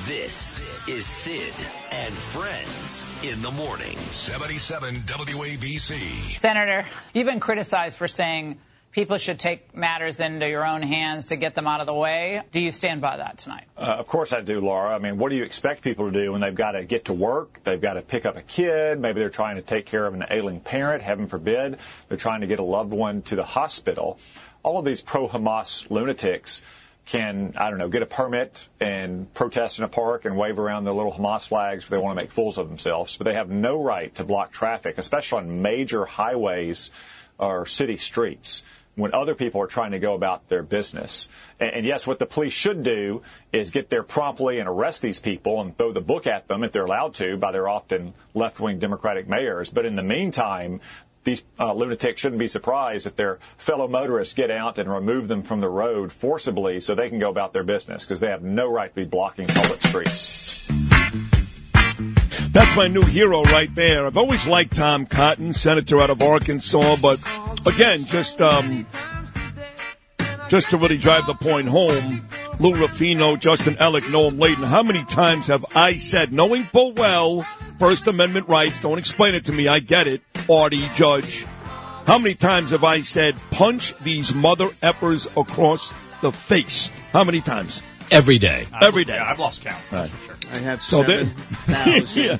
This is Sid and Friends in the morning. 77 WABC. Senator, you've been criticized for saying people should take matters into your own hands to get them out of the way. Do you stand by that tonight? Of course I do, Laura. I mean, what do you expect people to do when they've got to get to work? They've got to pick up a kid. Maybe they're trying to take care of an ailing parent, heaven forbid. They're trying to get a loved one to the hospital. All of these pro-Hamas lunatics can, get a permit and protest in a park and wave around their little Hamas flags if they want to make fools of themselves. But they have no right to block traffic, especially on major highways or city streets, when other people are trying to go about their business. And yes, what the police should do is get there promptly and arrest these people and throw the book at them if they're allowed to by their often left-wing Democratic mayors. But in the meantime, these lunatics shouldn't be surprised if their fellow motorists get out and remove them from the road forcibly so they can go about their business, because they have no right to be blocking public streets. That's my new hero right there. I've always liked Tom Cotton, senator out of Arkansas, but again, just to really drive the point home, Lou Ruffino, Justin Ellick, Noam Layton, how many times have I said, knowing full well First Amendment rights, don't explain it to me, I get it, Artie, Judge. How many times have I said, punch these mother effers across the face? How many times? Every day. Every day. Yeah, I've lost count. Right. For sure. I have so 7,000.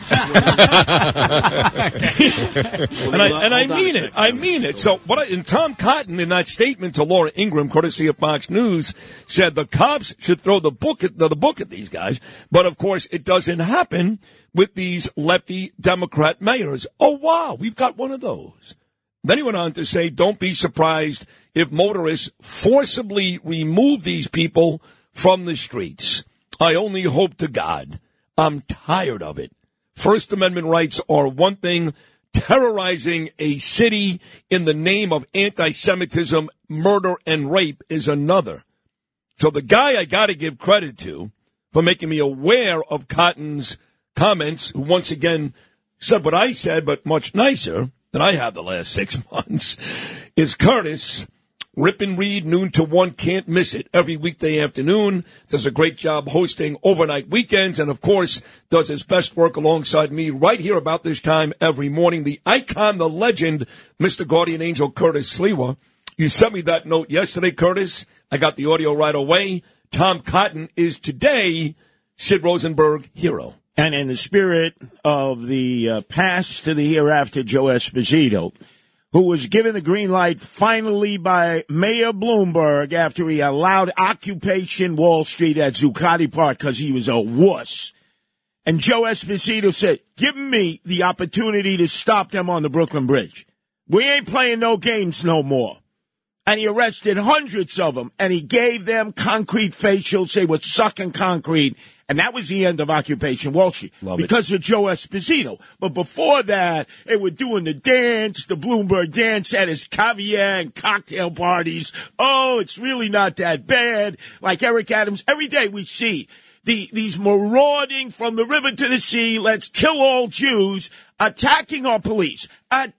And I mean it. I mean it. So and Tom Cotton, in that statement to Laura Ingraham, courtesy of Fox News, said the cops should throw the book at these guys. But of course, it doesn't happen with these lefty Democrat mayors. Oh wow, we've got one of those. Then he went on to say, don't be surprised if motorists forcibly remove these people from the streets. I only hope to God. I'm tired of it. First Amendment rights are one thing. Terrorizing a city in the name of anti-Semitism, murder, and rape is another. So the guy I got to give credit to for making me aware of Cotton's comments, who once again said what I said, but much nicer than I have the last 6 months, is Curtis. Rip and Read, noon to 1, can't miss it. Every weekday afternoon, does a great job hosting overnight weekends, and of course, does his best work alongside me right here about this time every morning. The icon, the legend, Mr. Guardian Angel Curtis Sliwa. You sent me that note yesterday, Curtis. I got the audio right away. Tom Cotton is today Sid Rosenberg hero. And in the spirit of the past to the hereafter, Joe Esposito, who was given the green light finally by Mayor Bloomberg after he allowed Occupation Wall Street at Zuccotti Park because he was a wuss. And Joe Esposito said, give me the opportunity to stop them on the Brooklyn Bridge. We ain't playing no games no more. And he arrested hundreds of them, and he gave them concrete facials. They were sucking concrete, and that was the end of Occupation Wall Street because of Joe Esposito. But before that, they were doing the dance, the Bloomberg dance at his caviar and cocktail parties. Oh, it's really not that bad. Like Eric Adams, every day we see these marauding from the river to the sea, let's kill all Jews, attacking our police. And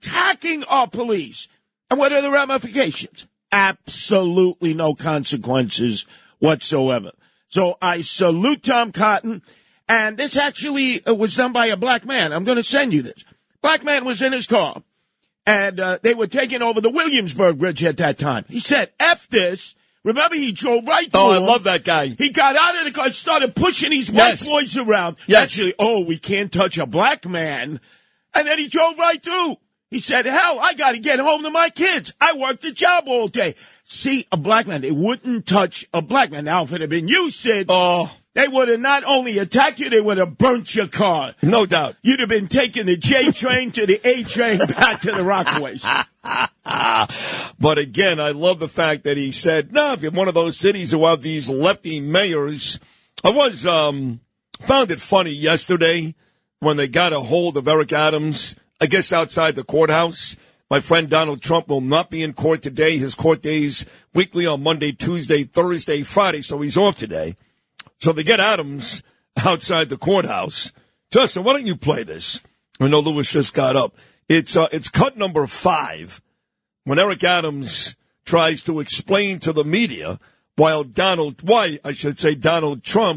what are the ramifications? Absolutely no consequences whatsoever. So I salute Tom Cotton. And this actually was done by a black man. I'm going to send you this. Black man was in his car, and they were taking over the Williamsburg Bridge at that time. He said, F this. Remember, he drove right through. Oh, I love that guy. He got out of the car, started pushing these white boys around. Yes. Actually, we can't touch a black man. And then he drove right through. He said, hell, I got to get home to my kids. I worked a job all day. See, a black man, they wouldn't touch a black man. Now, if it had been you, Sid, they would have not only attacked you, they would have burnt your car. No doubt. You'd have been taking the J train to the A train back to the Rockaways. But again, I love the fact that he said, no, if you're one of those cities who have these lefty mayors. I was, found it funny yesterday when they got a hold of Eric Adams, I guess outside the courthouse. My friend Donald Trump will not be in court today. His court days weekly on Monday, Tuesday, Thursday, Friday, so he's off today. So they get Adams outside the courthouse. Justin, why don't you play this? I know Lewis just got up. It's cut number 5 when Eric Adams tries to explain to the media why Donald Trump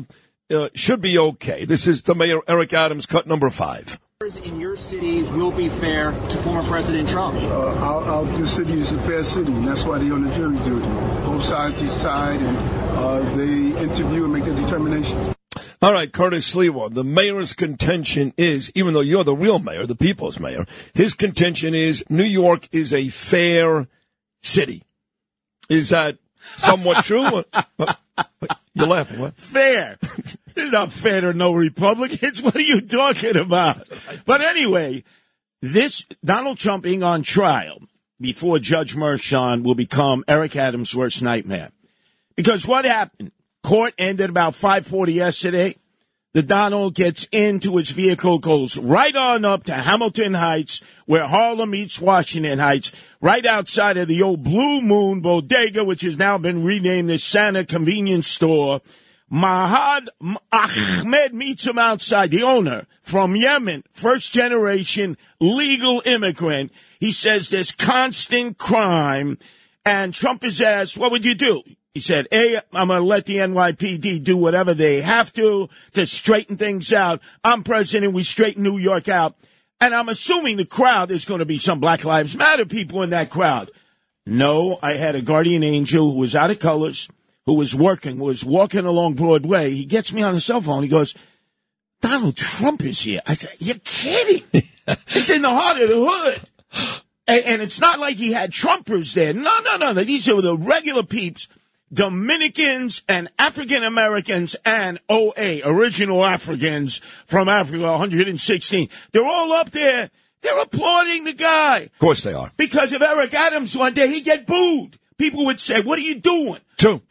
should be okay. This is the Mayor Eric Adams, cut number 5. In your city will be fair to former President Trump? Our city is a fair city, and that's why they're on the jury duty. Both sides is tied, and they interview and make their determination. All right, Curtis Sliwa, the mayor's contention is, even though you're the real mayor, the people's mayor, his contention is New York is a fair city. Is that somewhat true? You're laughing, what? Fair. It's not fair to no Republicans. What are you talking about? But anyway, this Donald Trump being on trial before Judge Merchan will become Eric Adams' worst nightmare. Because what happened? Court ended about 5:40 yesterday. The Donald gets into his vehicle, goes right on up to Hamilton Heights, where Harlem meets Washington Heights, right outside of the old Blue Moon Bodega, which has now been renamed the Santa Convenience Store. Mahad Ahmed meets him outside, the owner, from Yemen, first generation legal immigrant. He says there's constant crime, and Trump is asked, what would you do? He said, A, I'm going to let the NYPD do whatever they have to straighten things out. I'm president. We straighten New York out. And I'm assuming the crowd, there's going to be some Black Lives Matter people in that crowd. No, I had a guardian angel who was out of colors, who was walking along Broadway. He gets me on the cell phone. He goes, Donald Trump is here. I said, you're kidding. It's in the heart of the hood. And it's not like he had Trumpers there. No. These are the regular peeps. Dominicans and African Americans and OA, original Africans from Africa, 116. They're all up there. They're applauding the guy. Of course they are. Because if Eric Adams one day, he'd get booed. People would say, what are you doing? True.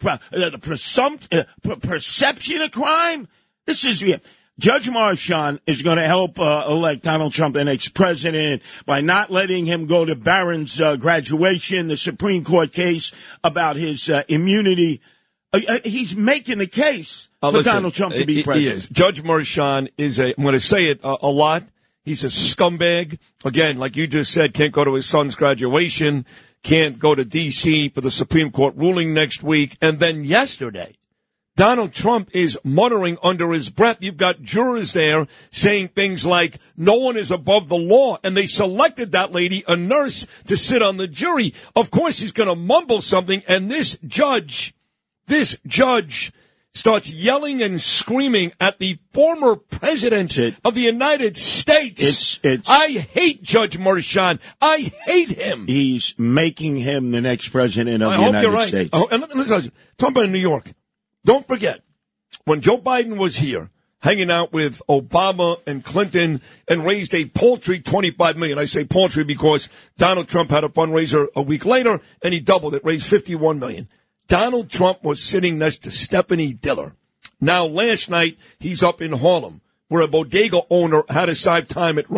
The perception of crime? This is real. Judge Merchan is going to help elect Donald Trump the next president by not letting him go to Barron's graduation, the Supreme Court case about his immunity. He's making the case for Donald Trump to be president. He is. Judge Merchan is I'm going to say it a lot, he's a scumbag. Again, like you just said, can't go to his son's graduation, can't go to D.C. for the Supreme Court ruling next week. And then yesterday, Donald Trump is muttering under his breath. You've got jurors there saying things like, no one is above the law. And they selected that lady, a nurse, to sit on the jury. Of course, he's going to mumble something. And this judge starts yelling and screaming at the former president of the United States. I hate Judge Merchan. I hate him. He's making him the next president of the United States. Oh, and listen, talking about New York. Don't forget, when Joe Biden was here, hanging out with Obama and Clinton and raised a paltry $25 million. I say paltry because Donald Trump had a fundraiser a week later, and he doubled it, raised $51 million. Donald Trump was sitting next to Stephanie Diller. Now, last night, he's up in Harlem, where a bodega owner had to serve time at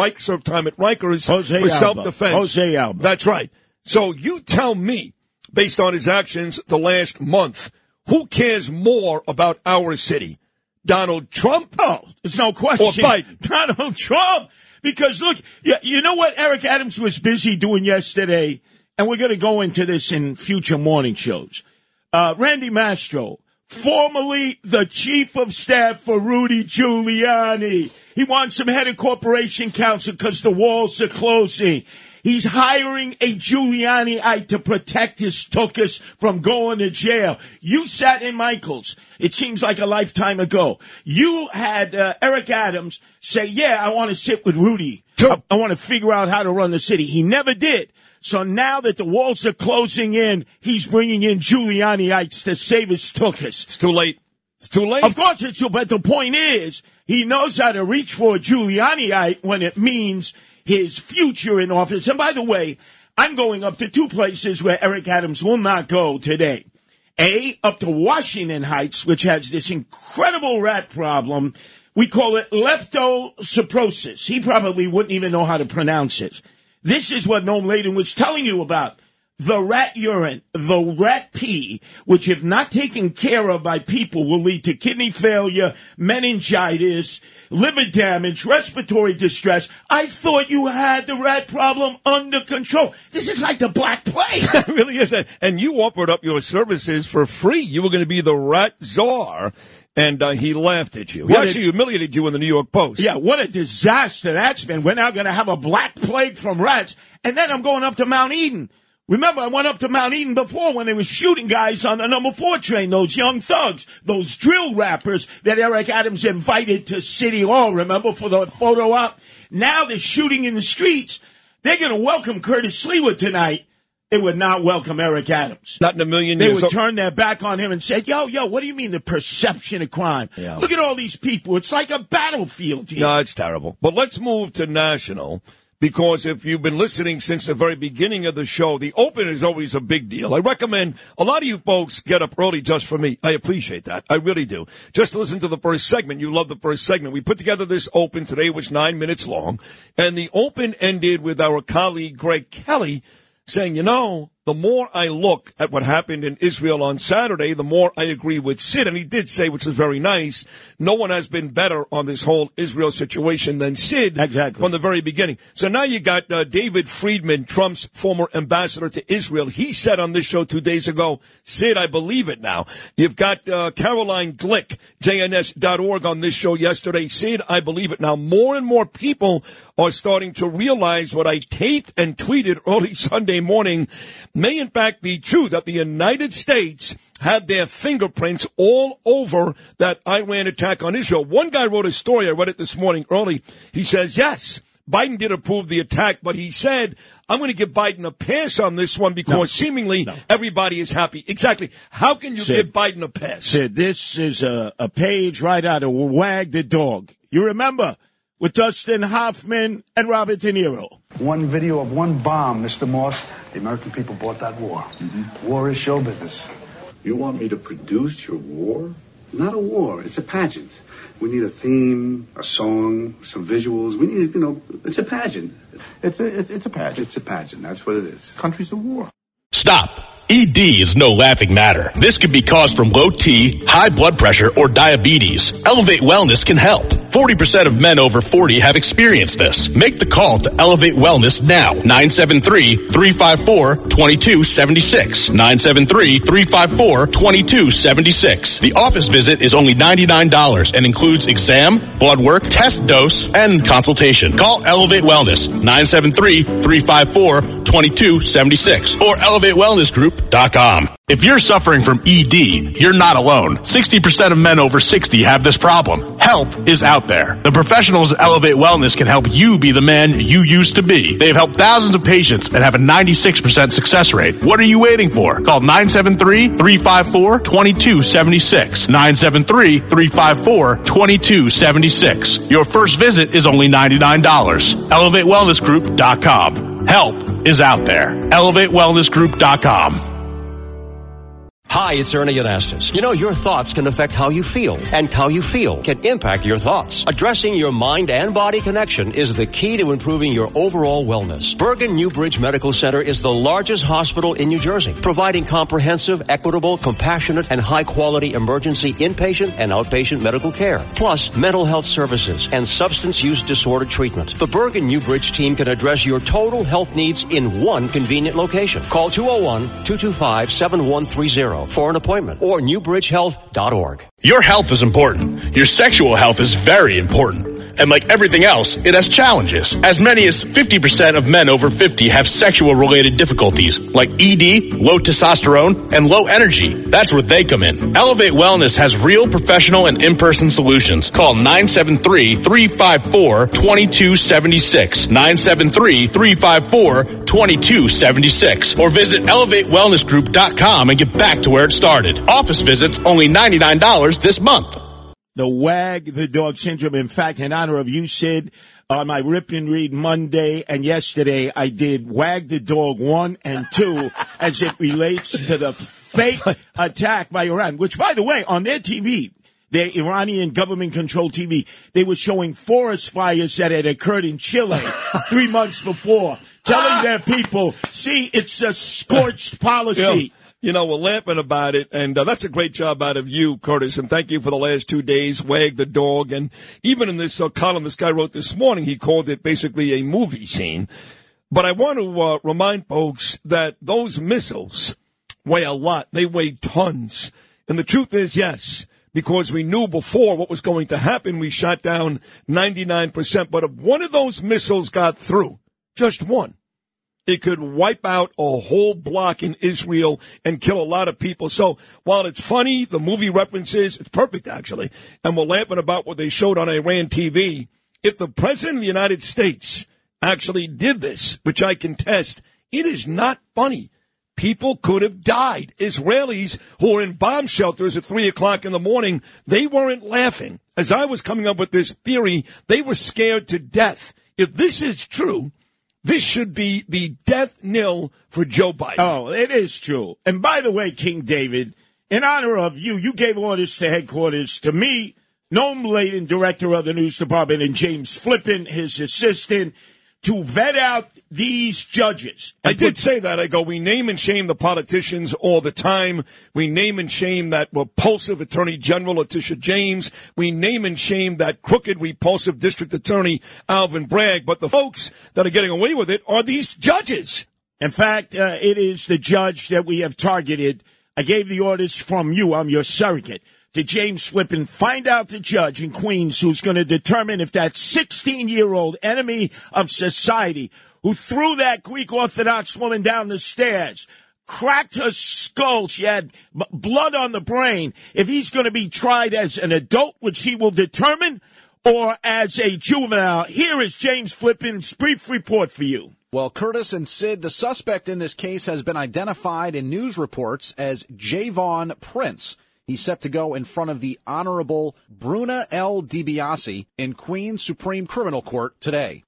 Rikers for self-defense. Jose Alba. That's right. So you tell me, based on his actions the last month, who cares more about our city? Donald Trump? Oh, there's no question. Or Biden? Donald Trump. Because, look, you know what Eric Adams was busy doing yesterday? And we're going to go into this in future morning shows. Randy Mastro, formerly the chief of staff for Rudy Giuliani. He wants him head of corporation counsel because the walls are closing. He's hiring a Giuliani-ite to protect his tuchus from going to jail. You sat in Michael's. It seems like a lifetime ago. You had Eric Adams say, yeah, I want to sit with Rudy. I want to figure out how to run the city. He never did. So now that the walls are closing in, he's bringing in Giuliani-ites to save his tuchus. It's too late. It's too late. Of course it's too late. But the point is, he knows how to reach for a Giuliani-ite when it means his future in office. And by the way, I'm going up to two places where Eric Adams will not go today. A, up to Washington Heights, which has this incredible rat problem. We call it leptospirosis. He probably wouldn't even know how to pronounce it. This is what Noam Laden was telling you about. The rat urine, the rat pee, which if not taken care of by people will lead to kidney failure, meningitis, liver damage, respiratory distress. I thought you had the rat problem under control. This is like the Black Plague. It really is. And you offered up your services for free. You were going to be the rat czar. and he laughed at you. He actually humiliated you in the New York Post. Yeah, what a disaster that's been. We're now going to have a black plague from rats. And then I'm going up to Mount Eden. Remember, I went up to Mount Eden before when they were shooting guys on the number 4 train, those young thugs, those drill rappers that Eric Adams invited to City Hall, remember, for the photo op. Now they're shooting in the streets. They're going to welcome Curtis Lewa tonight. They would not welcome Eric Adams. Not in a million years. They would turn their back on him and say, yo, what do you mean the perception of crime? Yeah. Look at all these people. It's like a battlefield here. No, it's terrible. But let's move to national, because if you've been listening since the very beginning of the show, the Open is always a big deal. I recommend a lot of you folks get up early just for me. I appreciate that. I really do. Just to listen to the first segment. You love the first segment. We put together this Open. Today was 9 minutes long. And the Open ended with our colleague Greg Kelly saying, the more I look at what happened in Israel on Saturday, the more I agree with Sid. And he did say, which was very nice, no one has been better on this whole Israel situation than Sid from the very beginning. So now you got David Friedman, Trump's former ambassador to Israel. He said on this show 2 days ago, Sid, I believe it now. You've got Caroline Glick, JNS.org on this show yesterday. Sid, I believe it now. More and more people are starting to realize what I taped and tweeted early Sunday morning may in fact be true, that the United States had their fingerprints all over that Iran attack on Israel. One guy wrote a story, I read it this morning early. He says, yes, Biden did approve the attack, but he said, I'm going to give Biden a pass on this one because seemingly everybody is happy. Exactly. How can you give Biden a pass? Sid, this is a page right out of Wag the Dog. You remember? With Dustin Hoffman and Robert De Niro. One video of one bomb, Mr. Moss. The American people bought that war. Mm-hmm. War is show business. You want me to produce your war? Not a war. It's a pageant. We need a theme, a song, some visuals. We need, it's a pageant. It's a pageant. It's a pageant. That's what it is. Country's a war. Stop. ED is no laughing matter. This could be caused from low T, high blood pressure, or diabetes. Elevate Wellness can help. 40% of men over 40 have experienced this. Make the call to Elevate Wellness now. 973-354-2276. 973-354-2276. The office visit is only $99 and includes exam, blood work, test dose, and consultation. Call Elevate Wellness. 973-354-2276 or ElevateWellnessGroup.com. If you're suffering from ED, you're not alone. 60% of men over 60 have this problem. Help is out there. The professionals at Elevate Wellness can help you be the man you used to be. They've helped thousands of patients and have a 96% success rate. What are you waiting for? Call 973-354-2276. 973-354-2276. Your first visit is only $99. ElevateWellnessGroup.com. Help is out there. ElevateWellnessGroup.com. Hi, it's Ernie Anastas. You know, your thoughts can affect how you feel, and how you feel can impact your thoughts. Addressing your mind and body connection is the key to improving your overall wellness. Bergen Newbridge Medical Center is the largest hospital in New Jersey, providing comprehensive, equitable, compassionate, and high-quality emergency inpatient and outpatient medical care, plus mental health services and substance use disorder treatment. The Bergen Newbridge team can address your total health needs in one convenient location. Call 201-225-7130. For an appointment or newbridgehealth.org. Your health is important. Your sexual health is very important. And like everything else, it has challenges. As many as 50% of men over 50 have sexual-related difficulties, like ED, low testosterone, and low energy. That's where they come in. Elevate Wellness has real professional and in-person solutions. Call 973-354-2276. 973-354-2276. Or visit ElevateWellnessGroup.com and get back to where it started. Office visits only $99 this month. The Wag the Dog syndrome. In fact, in honor of you, Sid, on my Rip and Read Monday and yesterday, I did Wag the Dog 1 and 2 as it relates to the fake attack by Iran, which, by the way, on their TV, their Iranian government-controlled TV, they were showing forest fires that had occurred in Chile 3 months before, telling their people, see, it's a scorched policy. You know, we're laughing about it, and that's a great job out of you, Curtis, and thank you for the last 2 days, Wag the Dog. And even in this column this guy wrote this morning, he called it basically a movie scene. But I want to remind folks that those missiles weigh a lot. They weigh tons. And the truth is, yes, because we knew before what was going to happen. We shot down 99%. But if one of those missiles got through, just one, it could wipe out a whole block in Israel and kill a lot of people. So while it's funny, the movie references, it's perfect, actually, and we're laughing about what they showed on Iran TV. If the president of the United States actually did this, which I contest, it is not funny. People could have died. Israelis who were in bomb shelters at 3 o'clock in the morning, they weren't laughing. As I was coming up with this theory, they were scared to death. If this is true, this should be the death knell for Joe Biden. Oh, it is true. And by the way, King David, in honor of you, you gave orders to headquarters to me, Noam Laden, director of the news department, and James Flippin, his assistant, to vet out these judges. I did say that. I go, we name and shame the politicians all the time. We name and shame that repulsive Attorney General Letitia James. We name and shame that crooked, repulsive District Attorney Alvin Bragg. But the folks that are getting away with it are these judges. In fact, it is the judge that we have targeted. I gave the orders from you. I'm your surrogate. To James Flippin, find out the judge in Queens who's going to determine if that 16-year-old enemy of society who threw that Greek Orthodox woman down the stairs, cracked her skull, she had blood on the brain, if he's going to be tried as an adult, which he will determine, or as a juvenile. Here is James Flippin's brief report for you. Well, Curtis and Sid, the suspect in this case has been identified in news reports as Javon Prince. He's set to go in front of the Honorable Bruna L. DiBiase in Queens Supreme Criminal Court today.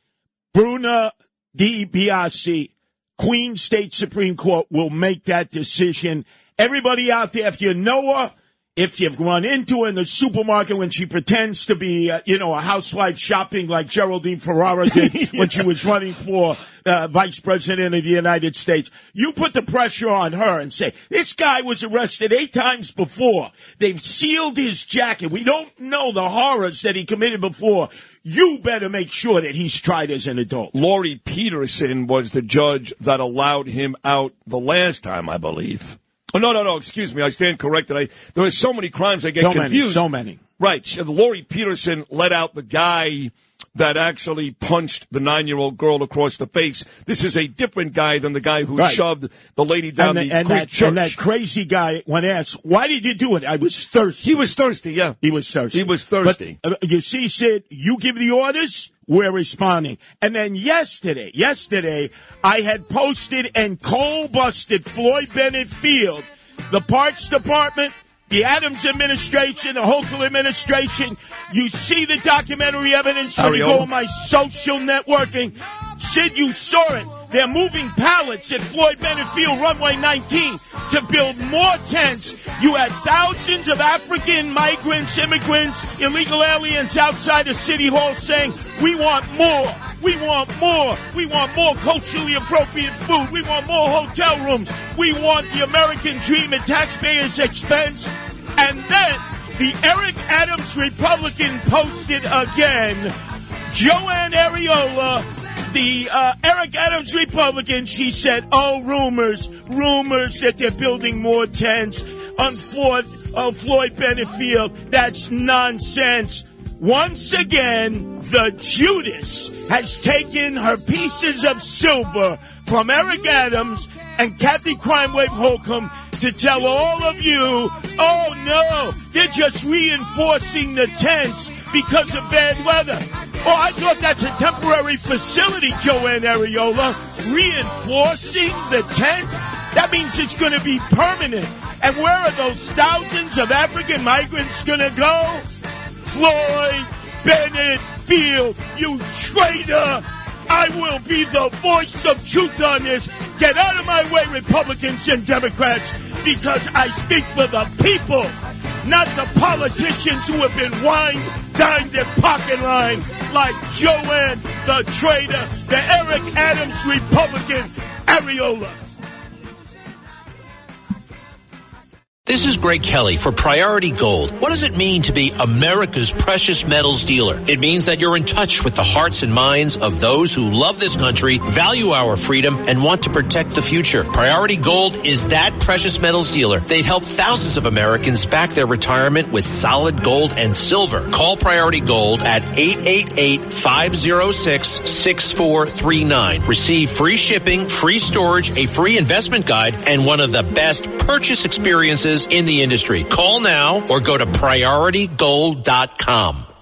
Bruna DiBiase, Queens State Supreme Court, will make that decision. Everybody out there, if you know her, if you've run into her in the supermarket when she pretends to be, a housewife shopping like Geraldine Ferrara did when she was running for vice president of the United States, you put the pressure on her and say, this guy was arrested 8 times before. They've sealed his jacket. We don't know the horrors that he committed before. You better make sure that he's tried as an adult. Laurie Peterson was the judge that allowed him out the last time, I believe. Oh, no, excuse me. I stand corrected. There are so many crimes I get confused. So many. Right. Laurie Peterson let out the guy that actually punched the 9-year-old girl across the face. This is a different guy than the guy who shoved the lady down the church. And that crazy guy, when asked, why did you do it? I was thirsty. He was thirsty, yeah. He was thirsty. But, you see, Sid, you give the orders, we're responding. And then yesterday, I had posted and coal-busted Floyd Bennett Field, the parts department, the Adams administration, the Hochul administration. You see the documentary evidence when you go on my social networking. Sid, you saw it. They're moving pallets at Floyd Bennett Field, runway 19, to build more tents. You had thousands of African migrants, immigrants, illegal aliens outside of City Hall saying, we want more. We want more. We want more culturally appropriate food. We want more hotel rooms. We want the American dream at taxpayers' expense. And then the Eric Adams Republican posted again. Joanne Ariola, the Eric Adams Republican, she said, rumors that they're building more tents on Floyd Bennett Field. That's nonsense. Once again, the Judas has taken her pieces of silver from Eric Adams and Kathy Crime Wave Holcomb to tell all of you, oh no, they're just reinforcing the tents because of bad weather. Oh, I thought that's a temporary facility, Joanne Ariola. Reinforcing the tents? That means it's going to be permanent. And where are those thousands of African migrants going to go? Floyd Bennett Field, you traitor! I will be the voice of truth on this. Get out of my way, Republicans and Democrats, because I speak for the people, not the politicians who have been wined, dined, and pocket lined like Joanne the traitor, the Eric Adams Republican, Ariola. This is Greg Kelly for Priority Gold. What does it mean to be America's precious metals dealer? It means that you're in touch with the hearts and minds of those who love this country, value our freedom, and want to protect the future. Priority Gold is that precious metals dealer. They've helped thousands of Americans back their retirement with solid gold and silver. Call Priority Gold at 888-506-6439. Receive free shipping, free storage, a free investment guide, and one of the best purchase experiences in the industry. Call now or go to PriorityGold.com.